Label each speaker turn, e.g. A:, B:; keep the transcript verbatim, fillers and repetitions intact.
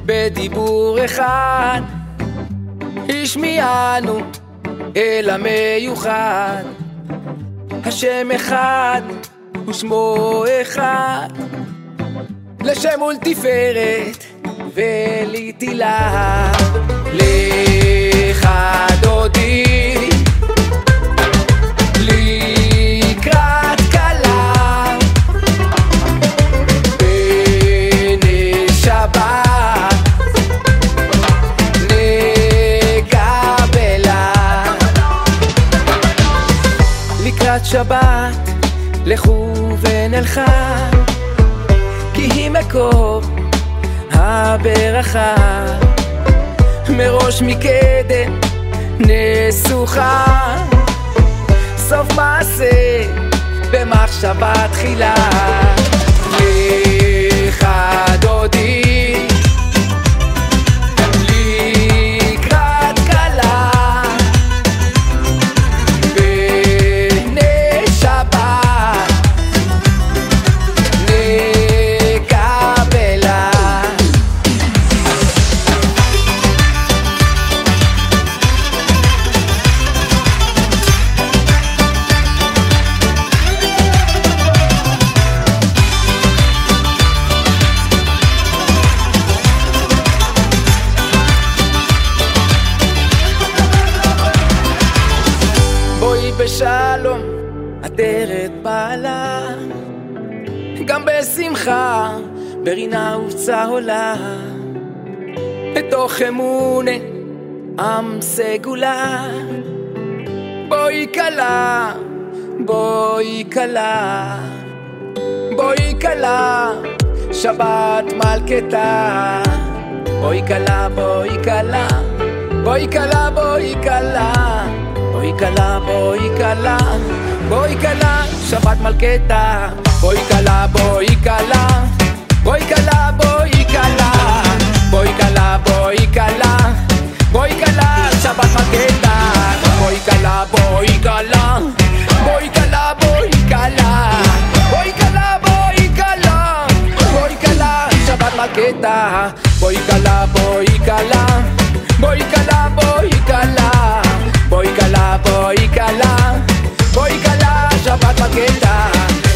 A: בדיבור אחד השמיענו אל המיוחד, השם אחד ושמו אחד, לשם ולתפארת ולתהילה. לך דודי לקראת כלה בני שבת נקבלה. לקראת שבת לכו ונלכה, כי היא מקור הברכה, מראש מקדם נסוכה, סוף מעשה במחשבה תחילה. לך דודי לקראת כלה בני שבת נקבלה. בואי בשלום אדרת בעלה, גם בשמחה ברינה ובצהולה, בתוך אמונה עם סגולה. בואי כלה בואי כלה בואי כלה שבת מלכתה. בואי כלה בואי כלה בואי כלה בואי כלה בואי כלה בואי כלה בואי כלה שבת מלכתה. בואי כלה בואי כלה בואי כלה בואי כלה בואי כלה בואי כלה בואי כלה שבת מלכתה. בואי כלה בואי כלה בואי כלה בואי כלה בואי כלה בואי כלה בואי כלה שבת מלכתה. בואי כלה בואי כלה בואי כלה בואי כלה בואי כלה בואי כלה בואי כלה שבת מלכתה.